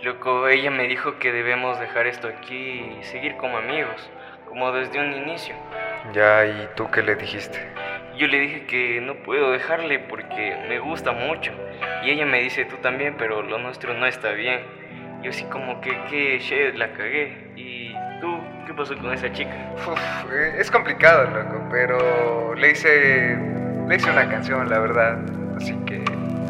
Loco, ella me dijo que debemos dejar esto aquí y seguir como amigos, como desde un inicio. Ya, ¿y tú qué le dijiste? Yo le dije que no puedo dejarle porque me gusta mucho. Y ella me dice, tú también, pero lo nuestro no está bien. Yo así como que shit, la cagué. ¿Y tú qué pasó con esa chica? Es complicado, loco, pero le hice una canción, la verdad. Así que...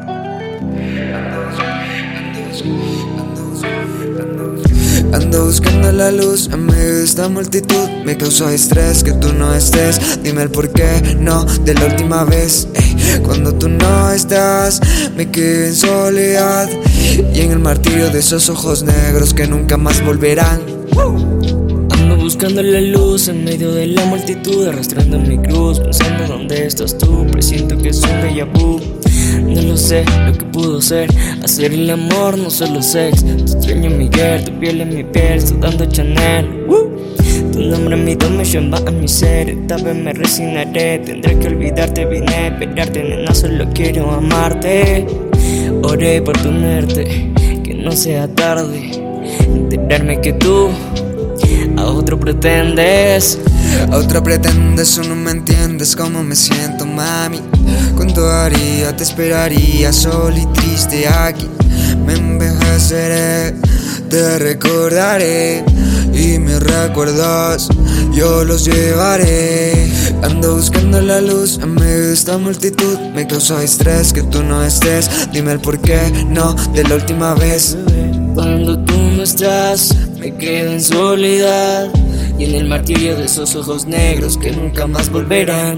Ando buscando la luz en medio de esta multitud. Me causó estrés que tú no estés. Dime el por qué no de la última vez. Cuando tú no estás, me quedé en soledad y en el martirio de esos ojos negros que nunca más volverán. Ando buscando la luz en medio de la multitud, arrastrando mi cruz, pensando dónde estás tú. Presiento que es un déjà vu. No lo sé, lo que pudo ser hacer el amor, no solo sex. Te extraño Miguel, tu piel en mi piel, sudando Chanel. Tu nombre en mi dominion va a mi ser. Esta vez me resignaré, tendré que olvidarte. Vine a esperarte, nena, solo quiero amarte. Oré por tenerte, que no sea tarde. Enterarme que tú a otro pretendes. A otro pretendes, o no me entiendes cómo me siento, mami. Cuánto haría, te esperaría solo y triste aquí. Me envejeceré, te recordaré y mis recuerdos yo los llevaré. Ando buscando la luz en medio de esta multitud. Me causó estrés que tú no estés. Dime el por qué no de la última vez. Cuando tú no estás, me quedo en soledad y en el martirio de esos ojos negros que nunca más volverán.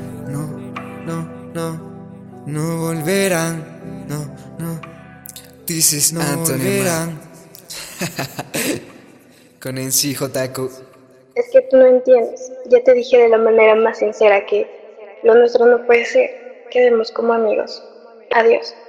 No volverán. No. This is no Anthony volverán. Con NC Jotaku. Es que tú no entiendes. Ya te dije de la manera más sincera que lo nuestro no puede ser. Quedemos como amigos. Adiós.